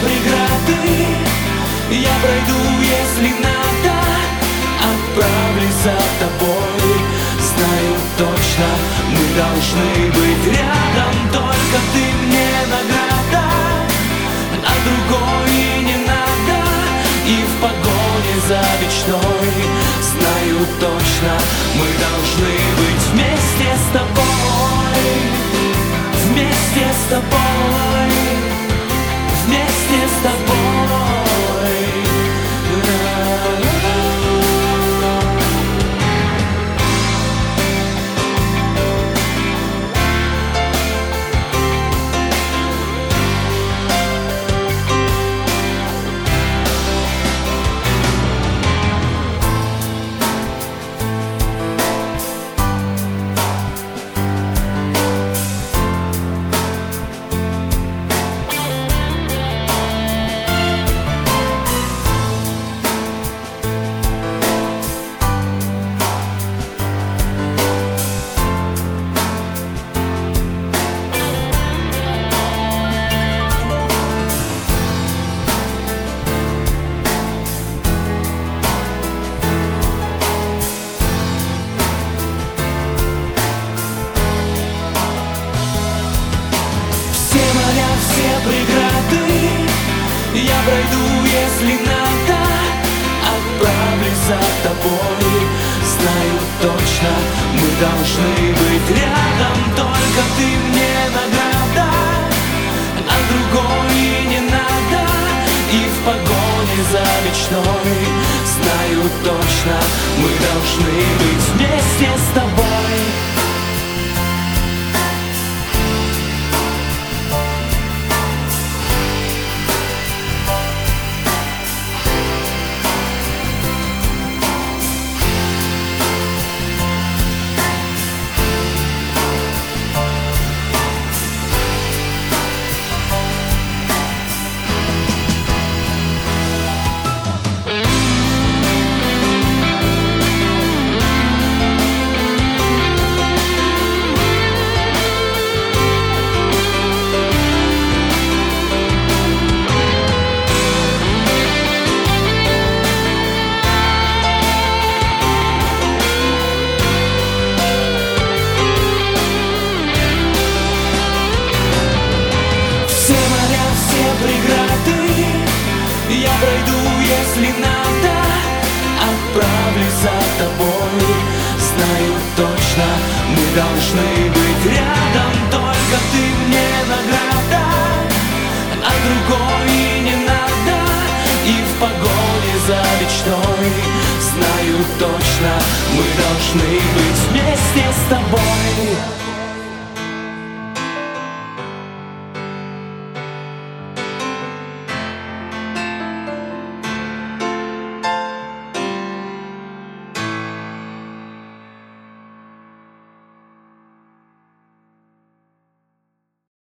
преграды я пройду, если надо. Отправлюсь за тобой. Знаю точно, мы должны быть рядом. Только ты мне награда, а другой и не надо. И в погоне за мечтой знаю точно, мы должны быть вместе с тобой. Вместе с тобой. Вместе с тобой. Все преграды я пройду, если надо. Отправлюсь за тобой. Знаю точно, мы должны быть рядом. Только ты мне награда, а другой и не надо. И в погоне за мечтой знаю точно, мы должны быть вместе с тобой. Преграды я пройду, если надо. Отправлюсь за тобой. Знаю точно, мы должны быть рядом. Только ты мне награда, а другой и не надо. И в погоне за мечтой знаю точно, мы должны быть вместе с тобой.